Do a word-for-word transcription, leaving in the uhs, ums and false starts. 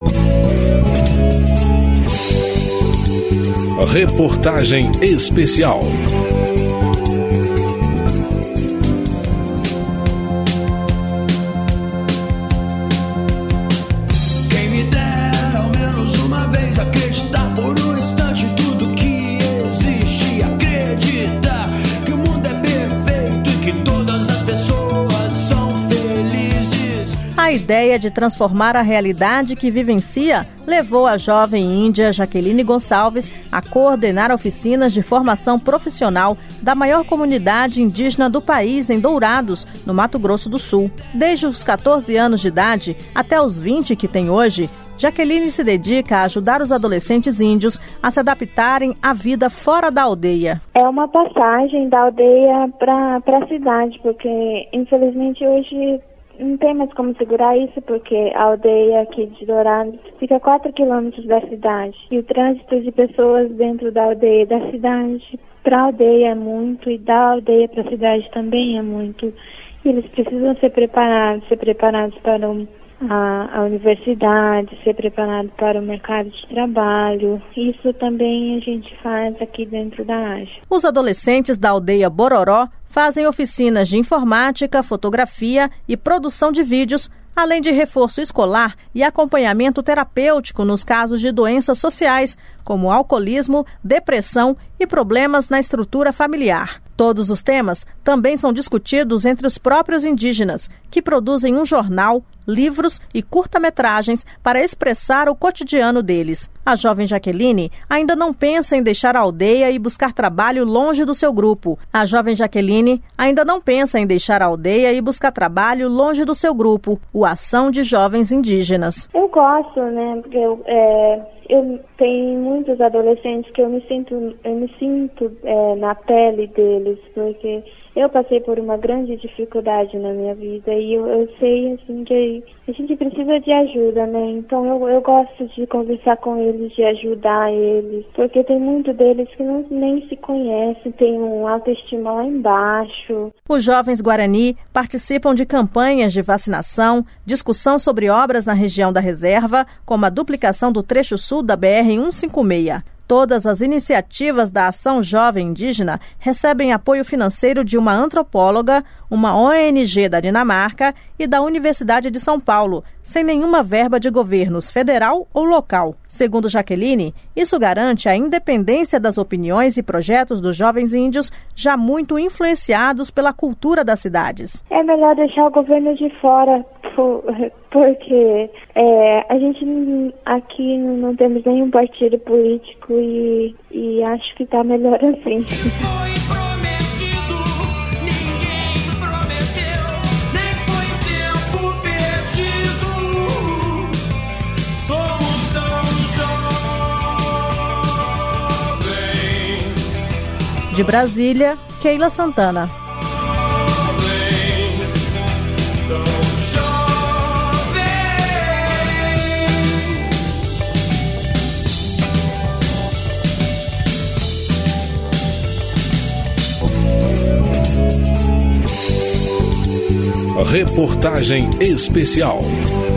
Reportagem especial. Quem me dera ao menos uma vez acreditar por um instante tudo que existe, acreditar que o mundo é perfeito e que todas as pessoas são felizes. A ideia de transformar a realidade que vivencia levou a jovem índia Jaqueline Gonçalves a coordenar oficinas de formação profissional da maior comunidade indígena do país, em Dourados, no Mato Grosso do Sul. Desde os catorze anos de idade até os vinte que tem hoje, Jaqueline se dedica a ajudar os adolescentes índios a se adaptarem à vida fora da aldeia. É uma passagem da aldeia para a cidade, porque infelizmente hoje não tem mais como segurar isso, porque a aldeia aqui de Dourados fica a quatro quilômetros da cidade. E o trânsito de pessoas dentro da aldeia e da cidade para a aldeia é muito, e da aldeia para a cidade também é muito. E eles precisam ser preparados, ser preparados para o, a, a universidade, ser preparados para o mercado de trabalho. Isso também a gente faz aqui dentro da A G E. Os adolescentes da aldeia Bororó fazem oficinas de informática, fotografia e produção de vídeos, além de reforço escolar e acompanhamento terapêutico nos casos de doenças sociais, como alcoolismo, depressão e problemas na estrutura familiar. Todos os temas também são discutidos entre os próprios indígenas, que produzem um jornal, livros e curta-metragens para expressar o cotidiano deles. A jovem Jaqueline ainda não pensa em deixar a aldeia e buscar trabalho longe do seu grupo. A jovem Jaqueline ainda não pensa em deixar a aldeia e buscar trabalho longe do seu grupo, o Ação de Jovens Indígenas. Eu gosto, né, porque eu, é, eu tenho muitos adolescentes que eu me sinto, eu me sinto é, na pele deles, porque eu passei por uma grande dificuldade na minha vida e eu, eu sei, assim, que a gente precisa de ajuda, né? Então eu, eu gosto de conversar com eles, de ajudar eles, porque tem muito deles que não, nem se conhecem, tem um autoestima lá embaixo. Os jovens Guarani participam de campanhas de vacinação, discussão sobre obras na região da reserva, como a duplicação do trecho sul da B R cento e cinquenta e seis. Todas as iniciativas da Ação Jovem Indígena recebem apoio financeiro de uma antropóloga, uma O N G da Dinamarca e da Universidade de São Paulo, sem nenhuma verba de governos federal ou local. Segundo Jaqueline, isso garante a independência das opiniões e projetos dos jovens índios, já muito influenciados pela cultura das cidades. É melhor deixar o governo de fora, porque é, a gente aqui não temos nenhum partido político e, e acho que está melhor assim. Foi prometido, ninguém prometeu, nem foi tempo perdido. Somos tão jovens. De Brasília, Keila Santana. Reportagem especial.